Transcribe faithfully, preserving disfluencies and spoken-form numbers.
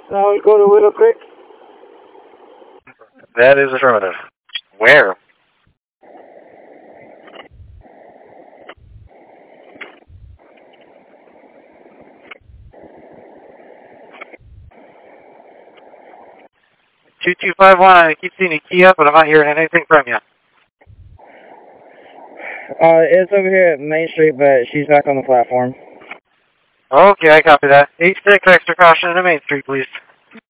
Now we go to Willow Creek. That is affirmative. Where? two two five one, I keep seeing you key up, but I'm not hearing anything from you. Uh, it's over here at Main Street, but she's back on the platform. Okay, I copy that. eight six, extra caution to Main Street, please.